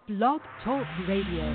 Blog Talk Radio.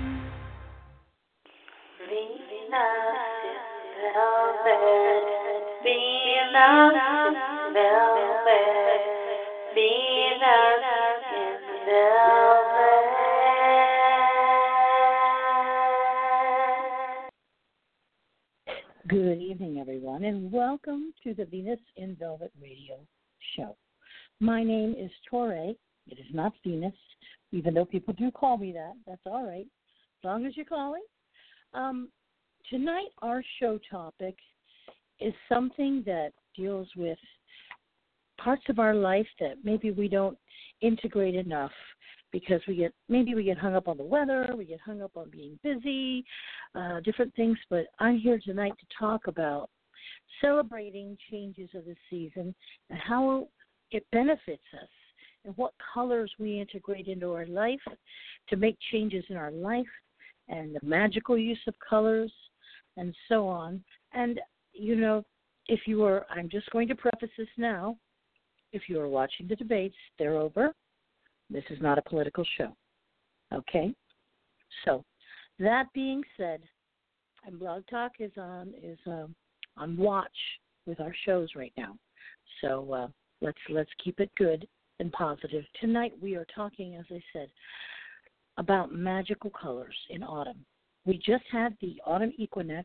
Good evening, everyone, and welcome to the Venus in Velvet radio show. My name is Torre. It is not Venus, even though people do call me that. That's all right, as long as you're calling. Tonight, our show topic is something that deals with parts of our life that maybe we don't integrate enough because we get hung up on the weather, we get hung up on being busy, different things. But I'm here tonight to talk about celebrating changes of the season and how it benefits us and what colors we integrate into our life to make changes in our life and the magical use of colors and so on. And, you know, I'm just going to preface this now. If you are watching the debates, they're over. This is not a political show, okay? So, that being said, and Blog Talk is on watch with our shows right now. So let's keep it good and positive. Tonight we are talking, as I said, about magical colors in autumn. We just had the autumn equinox,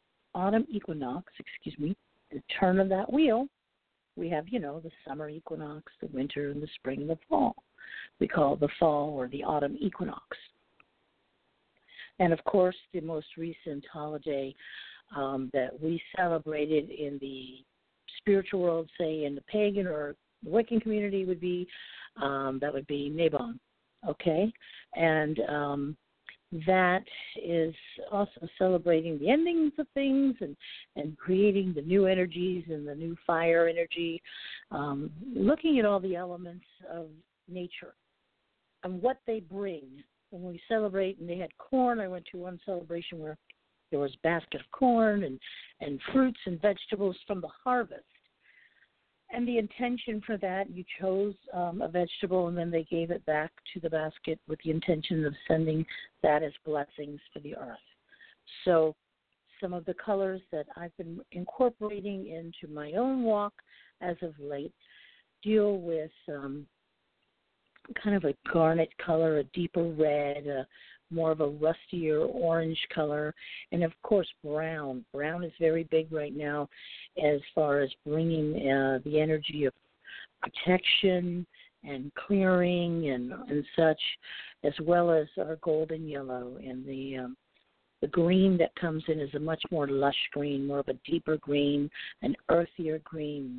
the turn of that wheel. We have, the summer equinox, the winter, and the spring and the fall. We call it the fall or the autumn equinox. And, of course, the most recent holiday that we celebrated in the spiritual world, say in the pagan or the Wiccan community, would be Mabon, okay? And that is also celebrating the endings of things and creating the new energies and the new fire energy, looking at all the elements of nature and what they bring. When we celebrate, and they had corn, I went to one celebration where there was a basket of corn and fruits and vegetables from the harvest. And the intention for that, you chose a vegetable, and then they gave it back to the basket with the intention of sending that as blessings for the earth. So some of the colors that I've been incorporating into my own walk as of late deal with kind of a garnet color, a deeper red, more of a rustier orange color, and, of course, brown. Brown is very big right now as far as bringing the energy of protection and clearing and such, as well as our golden yellow. And the green that comes in is a much more lush green, more of a deeper green, an earthier green.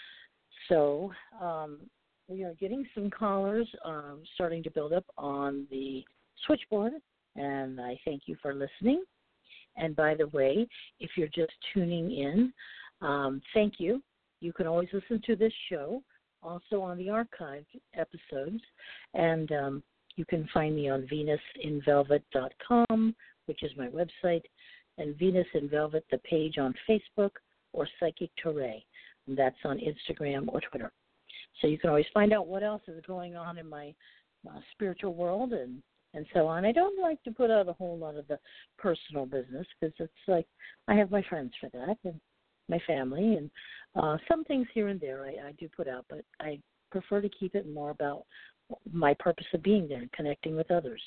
So we are getting some callers starting to build up on the switchboard, and I thank you for listening. And by the way, if you're just tuning in, thank you. You can always listen to this show also on the archived episodes, and you can find me on venusinvelvet.com, which is my website, and Venus in Velvet, the page on Facebook, or Psychic Torre, and that's on Instagram or Twitter. So you can always find out what else is going on in my spiritual world and so on. I don't like to put out a whole lot of the personal business because it's like I have my friends for that and my family, and some things here and there I do put out, but I prefer to keep it more about my purpose of being there and connecting with others.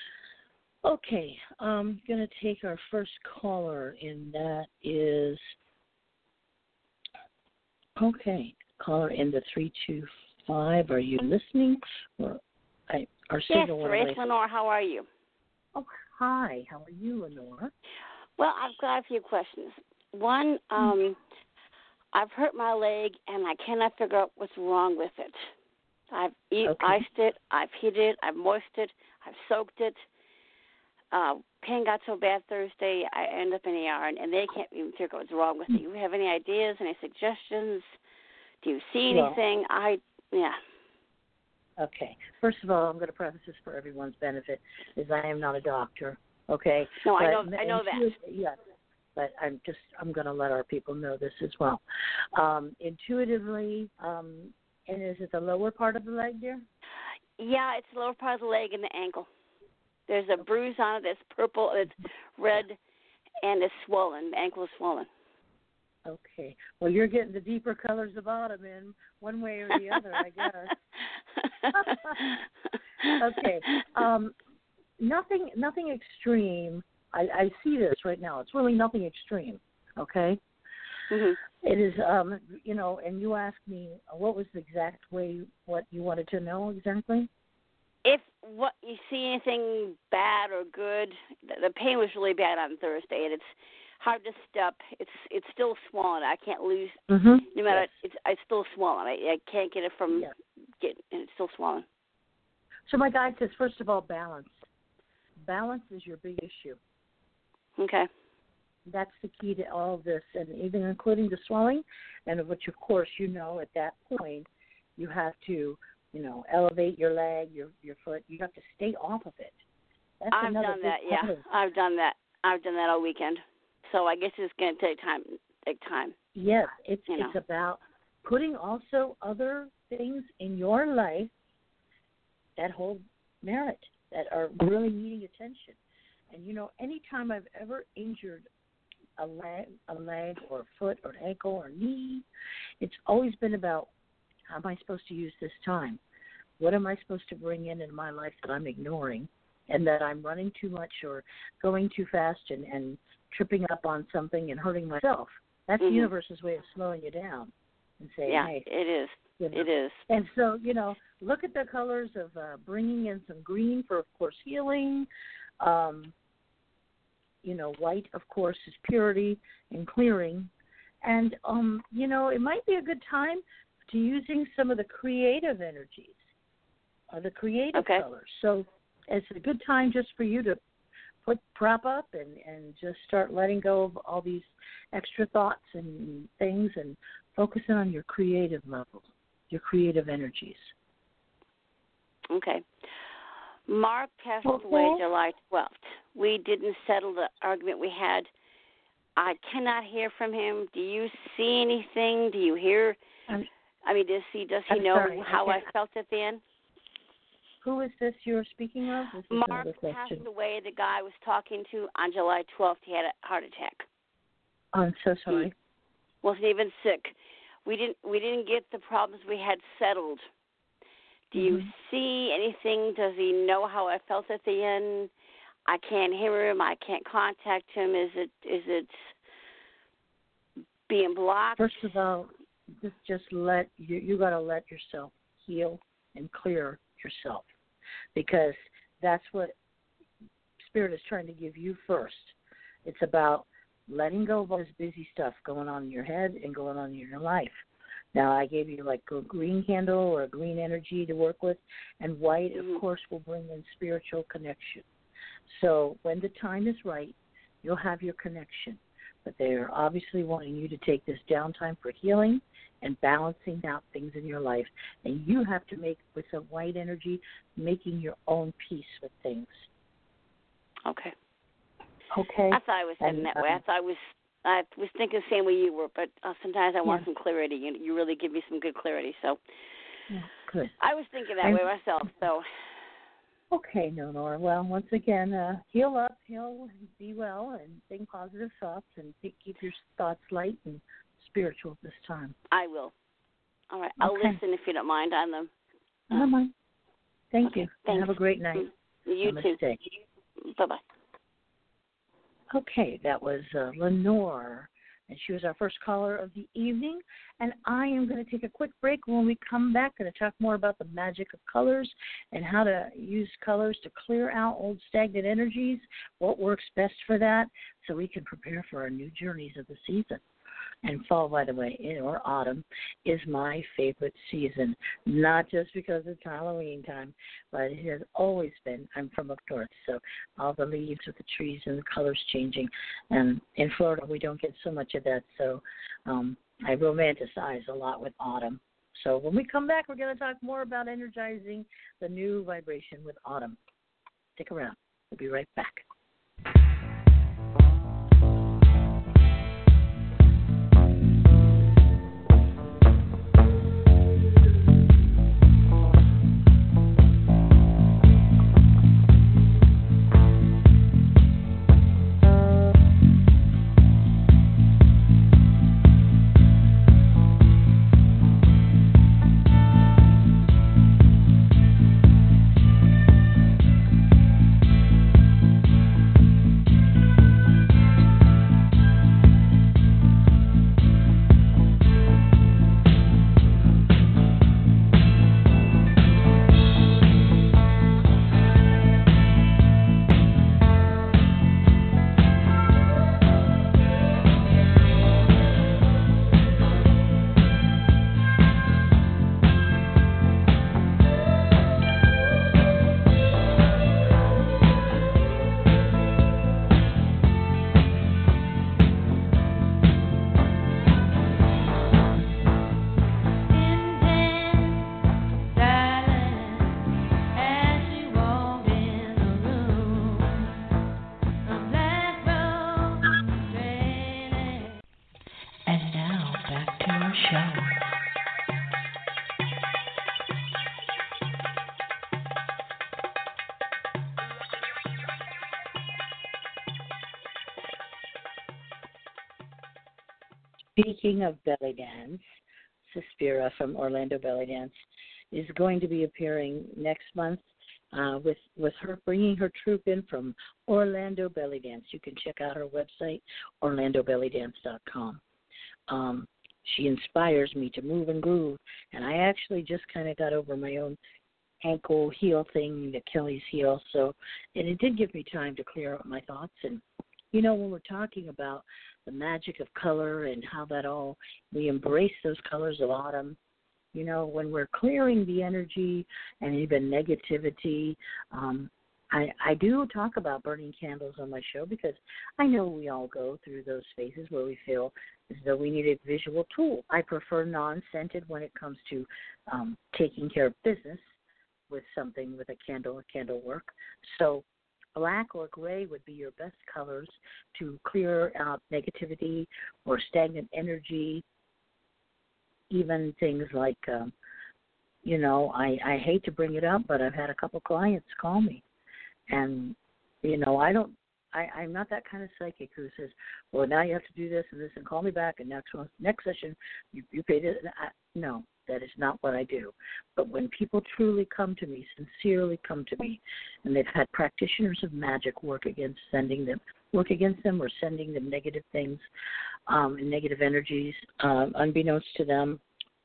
Okay, I'm going to take our first caller, and that is, caller in the 325. Are you listening? Yes, Grace Lenore, how are you? Oh, hi. How are you, Lenore? Well, I've got a few questions. One, I've hurt my leg, and I cannot figure out what's wrong with it. I've iced it, I've heated it, I've moistened it, I've soaked it. Pain got so bad Thursday, I ended up in the ER, and they can't even figure out what's wrong with it. You have any ideas, any suggestions? Do you see anything? Okay. First of all, I'm going to preface this for everyone's benefit, is I am not a doctor. Okay. No, I know that. Yes, but I'm going to let our people know this as well. Intuitively, and is it the lower part of the leg, dear? Yeah, it's the lower part of the leg and the ankle. There's a bruise on it that's purple, it's red, and it's swollen. The ankle is swollen. Okay. Well, you're getting the deeper colors of autumn in one way or the other, I guess. Okay. Nothing extreme. I see this right now. It's really nothing extreme. Okay. Mm-hmm. It is, and you asked me what was the exact way, what you wanted to know exactly? If what you see anything bad or good, the pain was really bad on Thursday, and it's hard to step. It's still swollen. I can't lose. Mm-hmm. No matter, it's still swollen. I can't get it from and it's still swollen. So my guide says, first of all, balance. Balance is your big issue. Okay. That's the key to all of this, and even including the swelling, and which, of course, at that point, you have to, elevate your leg, your foot. You have to stay off of it. That's I've done that, yeah. I've done that. I've done that all weekend. So I guess it's going to take time. Yes, it's about putting also other things in your life that hold merit, that are really needing attention. And, anytime I've ever injured a leg or a foot or an ankle or knee, it's always been about, how am I supposed to use this time? What am I supposed to bring in my life that I'm ignoring and that I'm running too much or going too fast and tripping up on something and hurting myself? That's the universe's way of slowing you down and saying, hey. It is. It is. And so, look at the colors of bringing in some green for, of course, healing. White, of course, is purity and clearing. And, it might be a good time to using some of the creative energies or the creative colors. So it's a good time just for you to prop up and just start letting go of all these extra thoughts and things and focusing on your creative levels, your creative energies. Okay. Mark passed away July 12th. We didn't settle the argument we had. I cannot hear from him. Do you see anything? Do you hear? Does he know how I felt at the end? Who is this you're speaking of? Mark passed away. The guy I was talking to on July 12th, he had a heart attack. I'm so sorry. He wasn't even sick. We didn't get the problems we had settled. Do you see anything? Does he know how I felt at the end? I can't hear him. I can't contact him. Is it being blocked? First of all, just let you got to let yourself heal and clear yourself, because that's what Spirit is trying to give you first. It's about letting go of all this busy stuff going on in your head and going on in your life. Now, I gave you like a green candle or a green energy to work with, and white, of course, will bring in spiritual connection. So when the time is right, you'll have your connection. But they're obviously wanting you to take this downtime for healing and balancing out things in your life. And you have to make, with some white energy, making your own peace with things. Okay. Okay. I thought I was heading that way. I was thinking the same way you were, but sometimes I want some clarity. You really give me some good clarity. So good. I was thinking that way myself. So. Okay, Nora. Well, once again, heal up, be well, and think positive thoughts, and keep your thoughts light and spiritual this time. I will. All right. I'll listen if you don't mind on them. I don't mind. Thank you. Thanks. Have a great night. You too. Bye-bye. Okay, that was Lenore, and she was our first caller of the evening. And I am going to take a quick break. When we come back, going to talk more about the magic of colors and how to use colors to clear out old stagnant energies, what works best for that, so we can prepare for our new journeys of the season. And fall, by the way, or autumn, is my favorite season, not just because it's Halloween time, but it has always been. I'm from up north, so all the leaves of the trees and the colors changing. And in Florida, we don't get so much of that, so I romanticize a lot with autumn. So when we come back, we're going to talk more about energizing the new vibration with autumn. Stick around. We'll be right back. show. Speaking of belly dance, Suspira from Orlando Belly Dance is going to be appearing next month with her bringing her troupe in from Orlando Belly Dance. You can check out her website, orlandobellydance.com. She inspires me to move and groove, and I actually just kind of got over my own ankle heel thing, the Achilles heel, and it did give me time to clear up my thoughts. And when we're talking about the magic of color and how we embrace those colors of autumn, when we're clearing the energy and even negativity, I do talk about burning candles on my show because I know we all go through those phases where we feel as though we need a visual tool. I prefer non-scented when it comes to taking care of business with something with a candle or candle work. So black or gray would be your best colors to clear out negativity or stagnant energy, even things like, I hate to bring it up, but I've had a couple clients call me. And, I'm not that kind of psychic who says, well, now you have to do this and this and call me back and next session you pay this. No, that is not what I do. But when people truly come to me, sincerely come to me, and they've had practitioners of magic work against them or sending them negative things and negative energies, unbeknownst to them,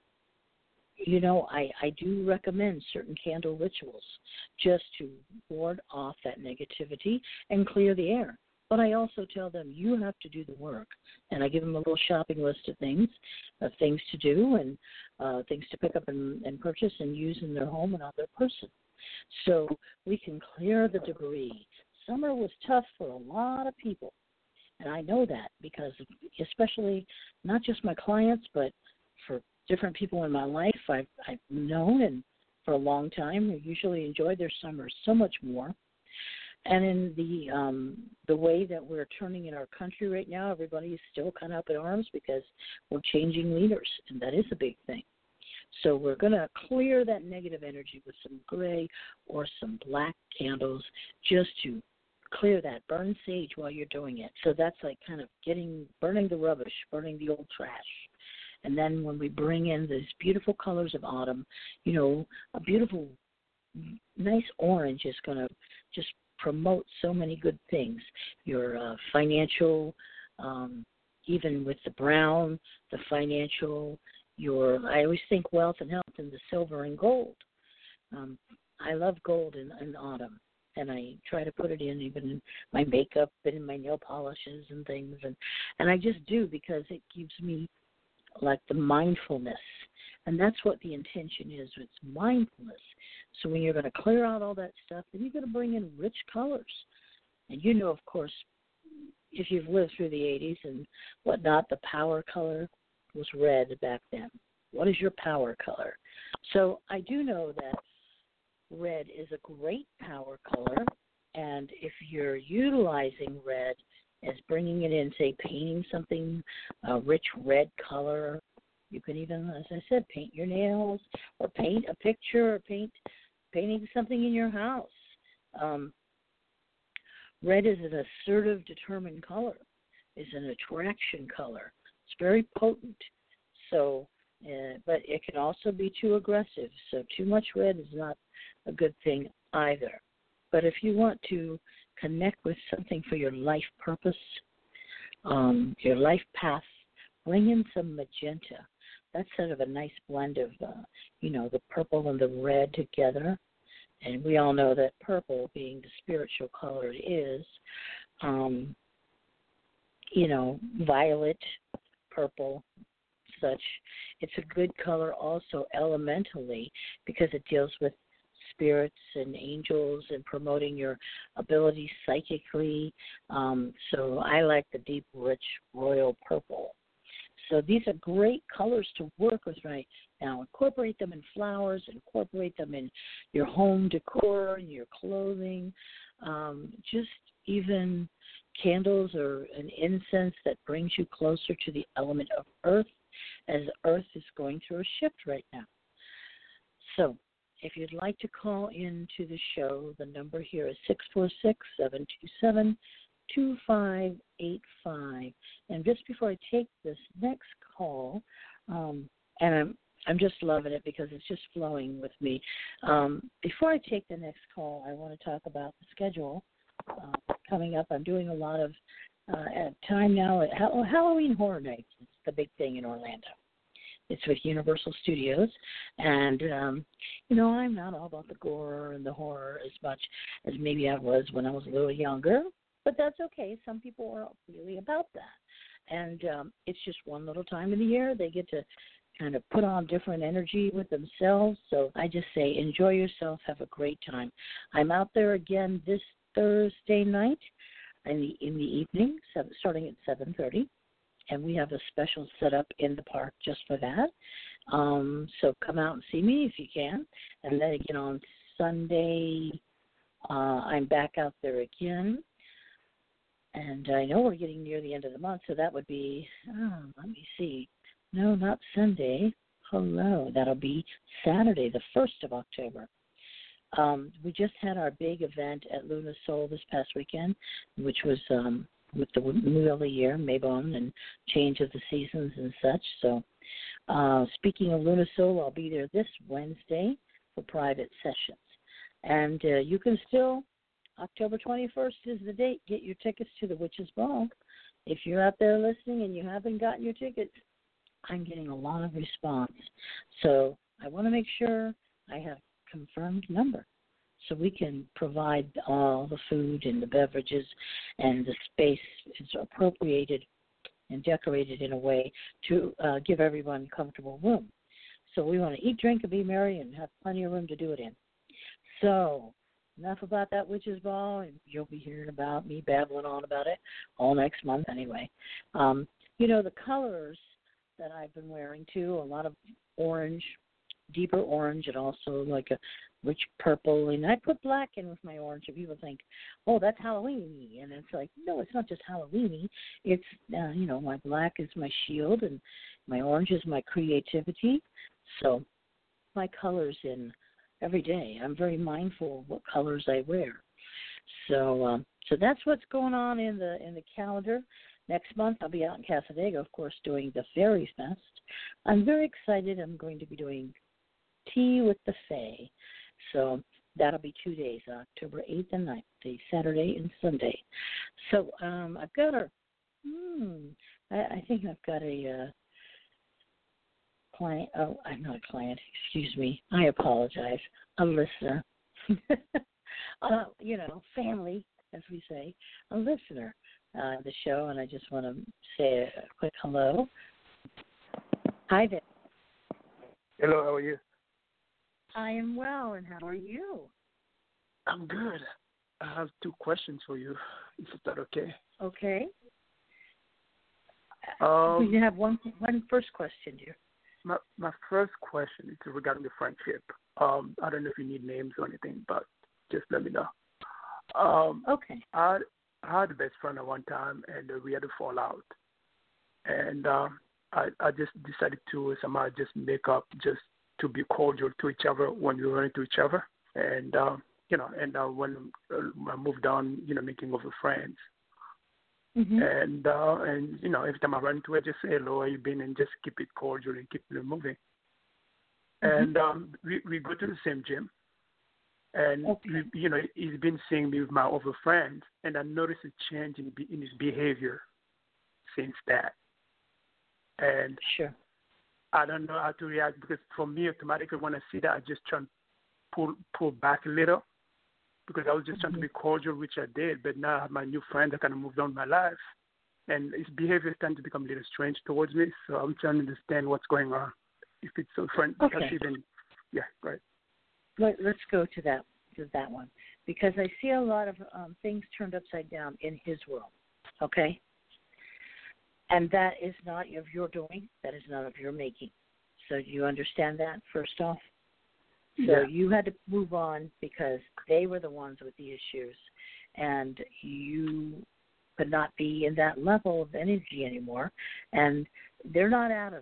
I do recommend certain candle rituals just to ward off that negativity and clear the air. But I also tell them you have to do the work, and I give them a little shopping list of things to do and things to pick up and purchase and use in their home and on their person, so we can clear the debris. Summer was tough for a lot of people, and I know that because especially not just my clients, but for different people in my life I've known and for a long time who usually enjoy their summers so much more. And in the way that we're turning in our country right now, everybody is still kind of up in arms because we're changing leaders, and that is a big thing. So we're going to clear that negative energy with some gray or some black candles just to clear that. Burn sage while you're doing it. So that's like kind of burning the rubbish, burning the old trash. And then when we bring in these beautiful colors of autumn, a beautiful, nice orange is going to just promote so many good things. Your financial, even with the brown, the financial, I always think wealth and health in the silver and gold. I love gold in autumn, and I try to put it in even in my makeup and in my nail polishes and things. And I just do because it gives me like the mindfulness, and that's what the intention is. It's mindfulness. So when you're going to clear out all that stuff, then you're going to bring in rich colors. And of course, if you've lived through the 80s and whatnot, the power color was red back then. What is your power color? So I do know that red is a great power color, and if you're utilizing red as bringing it in, say, painting something, a rich red color. You can even, as I said, paint your nails or paint a picture or painting something in your house. Red is an assertive, determined color. It's an attraction color. It's very potent. So, but it can also be too aggressive. So too much red is not a good thing either. But if you want to connect with something for your life purpose, your life path, bring in some magenta. That's sort of a nice blend of, the purple and the red together. And we all know that purple, being the spiritual color it is, violet, purple, such. It's a good color also elementally because it deals with spirits and angels and promoting your abilities psychically. So I like the deep, rich, royal purple. So these are great colors to work with right now. Incorporate them in flowers, incorporate them in your home decor, in your clothing, just even candles or an incense that brings you closer to the element of earth as Earth is going through a shift right now. So if you'd like to call into the show, the number here is 646-727-2585. And just before I take this next call, and I'm just loving it because it's just flowing with me. Before I take the next call, I want to talk about the schedule coming up. I'm doing a lot of time now at Halloween Horror Nights. It's the big thing in Orlando. It's with Universal Studios, and I'm not all about the gore and the horror as much as maybe I was when I was a little younger, but that's okay. Some people are really about that, and it's just one little time in the year they get to kind of put on different energy with themselves. So I just say enjoy yourself, have a great time. I'm out there again this Thursday night in the evening, starting at 7:30. And we have a special setup in the park just for that. So come out and see me if you can. And then again on Sunday, I'm back out there again. And I know we're getting near the end of the month, so that would be, let me see. No, not Sunday. Hello. That'll be Saturday, the 1st of October. We just had our big event at Luna Soul this past weekend, which was with the Wheel of the Year, Maybon, and Change of the Seasons and such. So speaking of Luna Soul, I'll be there this Wednesday for private sessions. And you can still, October 21st is the date, get your tickets to the Witches Ball. If you're out there listening and you haven't gotten your tickets, I'm getting a lot of response. So I want to make sure I have confirmed number, so we can provide all the food and the beverages, and the space is appropriated and decorated in a way to give everyone comfortable room. So we want to eat, drink, and be merry and have plenty of room to do it in. So enough about that Witches Ball, and you'll be hearing about me babbling on about it all next month anyway. The colors that I've been wearing too, a lot of orange, deeper orange, and also like a rich purple, and I put black in with my orange, and people think, oh, that's Halloween-y, and it's like, no, it's not just Halloween-y. It's, my black is my shield, and my orange is my creativity. So my colors in every day. I'm very mindful of what colors I wear. So that's what's going on in the calendar. Next month, I'll be out in Casadega, of course, doing the Fairy Fest. I'm very excited. I'm going to be doing Tea with the Fae. So that'll be 2 days, October 8th and 9th, the Saturday and Sunday. So I've got I think I've got a client. Oh, I'm not a client. Excuse me. I apologize. A listener. Family, as we say, a listener. The show, and I just want to say a quick hello. Hi there. Hello, how are you? I am well, and how are you? I'm good. I have 2 questions for you. Is that okay? Okay. You have one first question, dear. My first question is regarding the friendship. I don't know if you need names or anything, but just let me know. Okay. I had a best friend at one time, and we had a fallout. And I just decided to somehow just make up just to be cordial to each other when we run into each other. And, when I moved on, making other friends. Mm-hmm. And every time I run into her, just say hello, how you been, and just keep it cordial and keep it moving. Mm-hmm. And we go to the same gym. And, okay. He's been seeing me with my other friends, and I noticed a change in his behavior since that. And sure. I don't know how to react, because for me, automatically, when I see that, I just try and pull back a little, because I was just trying to be cordial, which I did. But now I have my new friend that kind of moved on in my life, and his behavior is starting to become a little strange towards me. So I'm trying to understand what's going on. If it's a friend, okay. Yeah, right. Let's go to that one, because I see a lot of things turned upside down in his world, okay? And that is not of your doing. That is not of your making. So do you understand that, first off? So yeah. You had to move on because they were the ones with the issues, and you could not be in that level of energy anymore, and they're not out of it.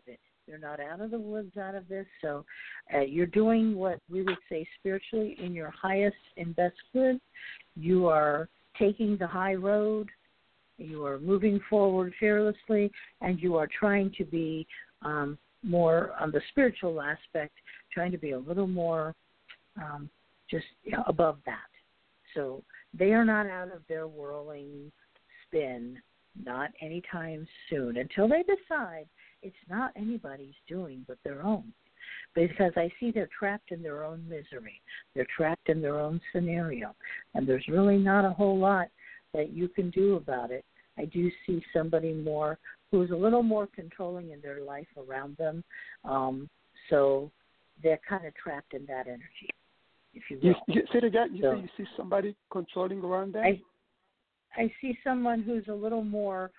They're not out of the woods out of this. So you're doing what we would say spiritually in your highest and best good. You are taking the high road. You are moving forward fearlessly, and you are trying to be more on the spiritual aspect, trying to be a little more just above that. So they are not out of their whirling spin, not anytime soon, until they decide it's not anybody's doing but their own. Because I see they're trapped in their own misery. They're trapped in their own scenario. And there's really not a whole lot that you can do about it. I do see somebody more who's a little more controlling in their life around them. So they're kind of trapped in that energy, if you will. You say it again? You say you see somebody controlling around them? I see someone who's a little more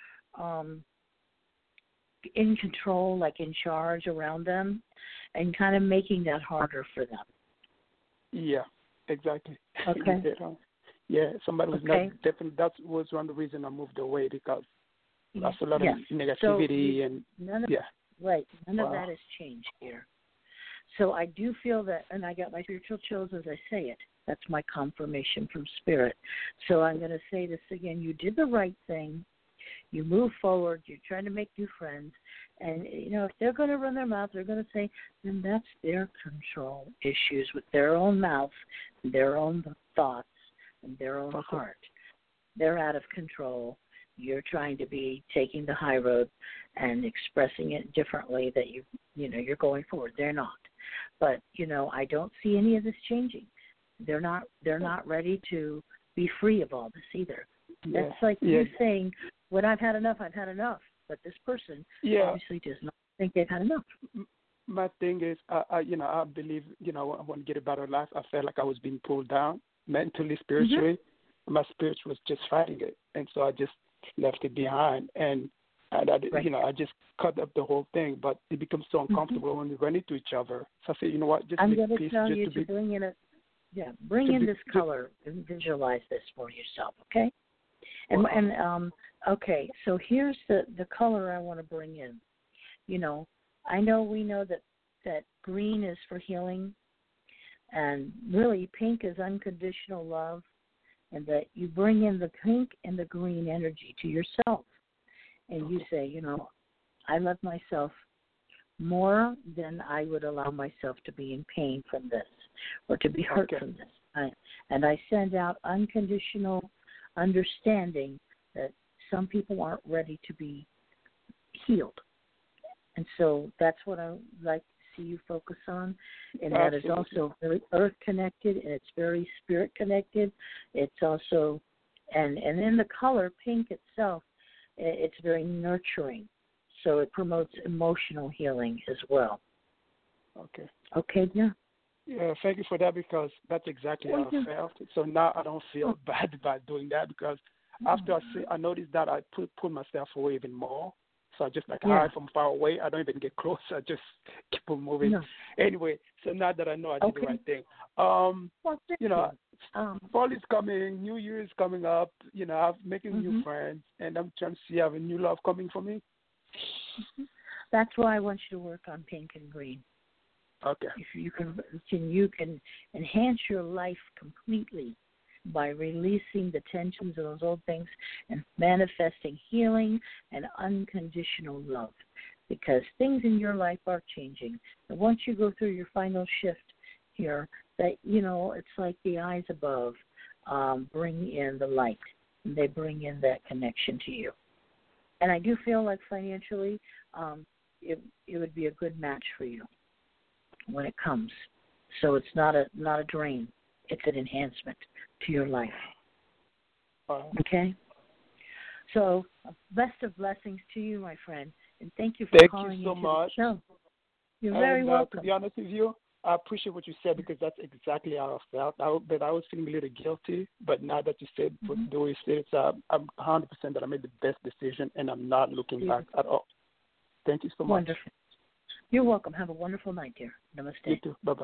in control, like in charge around them, and kind of making that harder for them. Yeah, exactly. Okay. Yeah, somebody was not definitely. That was one of the reasons I moved away, because that's a lot of negativity Right. None of that has changed here. So I do feel that, and I got my spiritual chills as I say it. That's my confirmation from Spirit. So I'm going to say this again. You did the right thing. You move forward. You're trying to make new friends. And, if they're going to run their mouth, they're going to say, then that's their control issues with their own mouth, their own thoughts, and their own heart. They're out of control. You're trying to be taking the high road and expressing it differently that you're going forward. They're not. But, I don't see any of this changing. They're not ready to be free of all this either. That's like you saying, when I've had enough, I've had enough. But this person obviously does not think they've had enough. My thing is, I believe, I want to get a better life. I felt like I was being pulled down mentally, spiritually. Mm-hmm. My spirit was just fighting it. And so I just left it behind. And I just cut up the whole thing. But it becomes so uncomfortable when we run into each other. So I said, you know what, just I'm going to tell you to bring in this color and visualize this for yourself, okay? Okay, so here's the color I want to bring in. We know that green is for healing, and really pink is unconditional love, and that you bring in the pink and the green energy to yourself, and you say, I love myself more than I would allow myself to be in pain from this or to be hurt from this. And I send out unconditional understanding that some people aren't ready to be healed. And so that's what I like to see you focus on. And that is also very earth connected, and it's very spirit connected. It's also, and in the color pink itself, it's very nurturing. So it promotes emotional healing as well. Okay. Okay, yeah. Yeah, thank you for that, because that's exactly how I felt. So now I don't feel bad about doing that, because after I noticed that I pull myself away even more. So I just hide from far away. I don't even get close. I just keep on moving. No. Anyway, so now that I know I did the right thing. Fall is coming, New Year is coming up. I'm making new friends, and I'm trying to see have a new love coming for me. That's why I want you to work on pink and green. Okay. If you can enhance your life completely by releasing the tensions of those old things and manifesting healing and unconditional love, because things in your life are changing. And once you go through your final shift here, that it's like the eyes above bring in the light, and they bring in that connection to you. And I do feel like financially, it would be a good match for you when it comes. So it's not a drain; it's an enhancement to your life. Okay. So best of blessings to you, my friend, and thank you for calling into the show. You're very welcome. To be honest with you, I appreciate what you said, because that's exactly how I felt. But I was feeling a little guilty. But now that you said the way you said it, I'm 100% that I made the best decision, and I'm not looking back at all. Thank you so much. Wonderful. You're welcome. Have a wonderful night, dear. Namaste. You too. Bye-bye.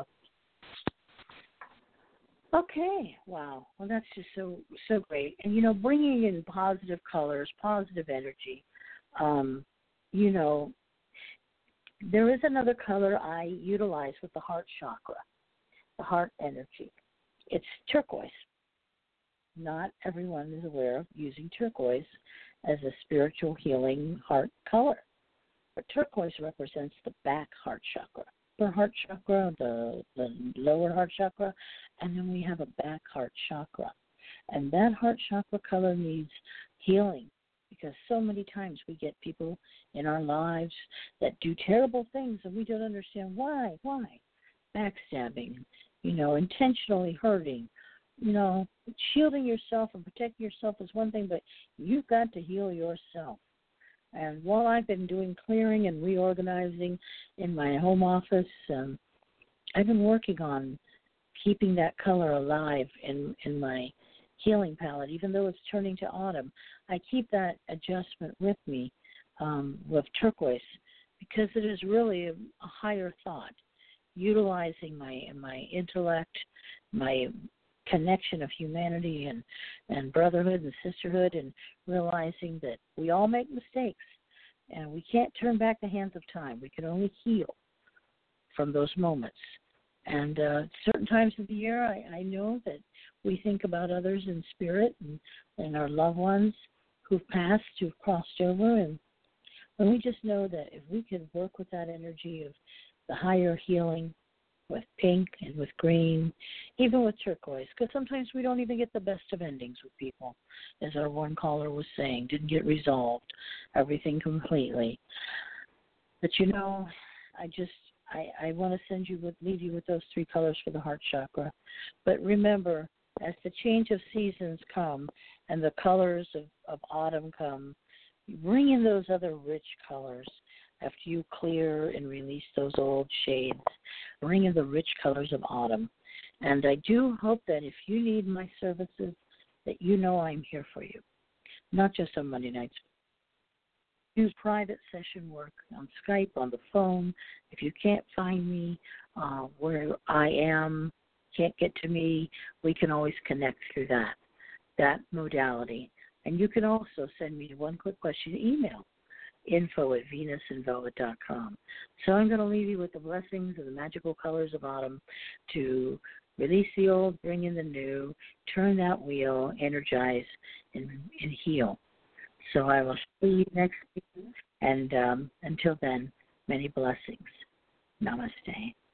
Okay. Wow. Well, that's just so great. And, bringing in positive colors, positive energy, There is another color I utilize with the heart chakra, the heart energy. It's turquoise. Not everyone is aware of using turquoise as a spiritual healing heart color. But turquoise represents the back heart chakra. The heart chakra, the lower heart chakra, and then we have a back heart chakra. And that heart chakra color needs healing because so many times we get people in our lives that do terrible things and we don't understand why. Backstabbing, intentionally hurting. Shielding yourself and protecting yourself is one thing, but you've got to heal yourself. And while I've been doing clearing and reorganizing in my home office, I've been working on keeping that color alive in my healing palette. Even though it's turning to autumn, I keep that adjustment with me with turquoise because it is really a higher thought, utilizing my intellect, my connection of humanity and brotherhood and sisterhood, and realizing that we all make mistakes and we can't turn back the hands of time. We can only heal from those moments. And certain times of the year, I know that we think about others in spirit and our loved ones who've passed, who've crossed over, and we just know that if we could work with that energy of the higher healing, with pink and with green, even with turquoise, because sometimes we don't even get the best of endings with people, as our one caller was saying, didn't get resolved, everything completely. But I want to leave you with those three colors for the heart chakra. But remember, as the change of seasons come and the colors of autumn come, bring in those other rich colors. After you clear and release those old shades, bring in the rich colors of autumn. And I do hope that if you need my services, that I'm here for you, not just on Monday nights. Use private session work on Skype, on the phone. If you can't find me where I am, can't get to me, we can always connect through that modality. And you can also send me one quick question email, info@venusandvelvet.com. So I'm going to leave you with the blessings of the magical colors of autumn to release the old, bring in the new, turn that wheel, energize, and heal. So I will see you next week, and until then, many blessings. Namaste.